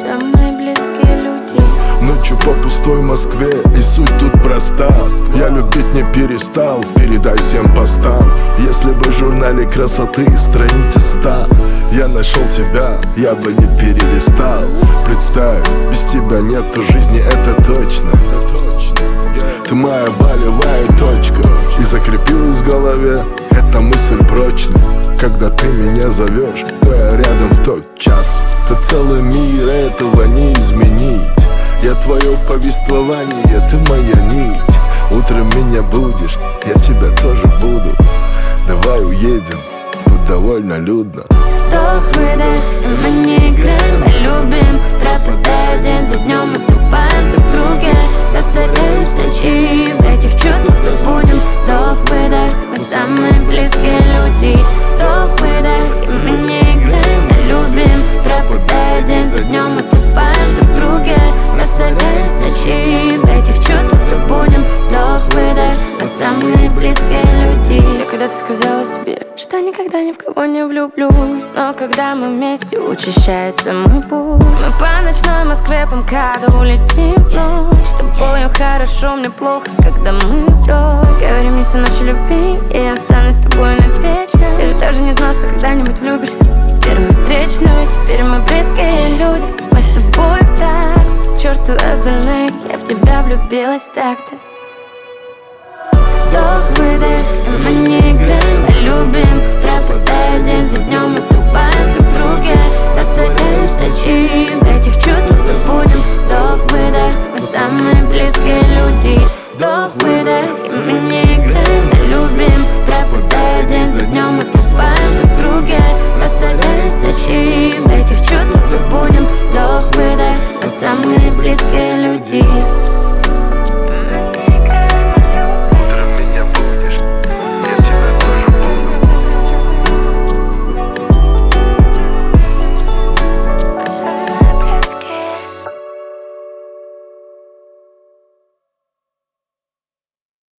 самые близкие люди. Ночью по пустой Москве, и суть тут проста. Я любить не перестал, передай всем постам. Если бы в журнале красоты страница 100, я нашел тебя, я бы не перелистал. Представь, без тебя нету жизни, это точно. Ты моя болевая точка, и закрепилась в голове эта мысль прочно. Когда ты меня зовешь, то я рядом в тот час. Ты целый мир, этого не изменить. Я твое повествование, ты моя нить. Утром меня будешь, я тебя тоже буду. Давай уедем, тут довольно людно. Вдох-выдох, и мы не играем, мы любим. Пропадая день за днем, мы тупаем друг друге. Растворяюсь ночи, в этих чувствах забудем. Вдох-выдох, мы самые близкие люди. Вдох-выдох, и мы не играем, мы любим. Пропадая день за днем, мы тупаем друг друге. Растворяюсь ночи, в этих чувствах забудем. Вдох-выдох, мы самые близкие люди. Я когда-то сказала себе, что никогда ни в кого не влюблюсь, но когда мы вместе, учащается мой пульс. Мы по ночной Москве по МКАДу улетим в ночь. С тобою хорошо, мне плохо, когда мы врозь. Говори мне всю ночь о любви, и я останусь с тобой навечно. Ты же даже не знал, что когда-нибудь влюбишься в первую встречную. Теперь мы близкие люди, мы с тобой в такт. К черту остальных, я в тебя влюбилась так-то. Вдох-выдох, и мы не играем, мы любим. Пропадая день за днем, мы тупаем друг друге. Растворяюсь ночи, в этих чувствах забудем. Вдох-выдох, мы самые близкие люди. Вдох-выдох, и мы не играем, мы любим. Пропадая день за днем, мы тупаем друг друге. Растворяюсь ночи, в этих чувствах забудем. Вдох-выдох, мы самые близкие люди.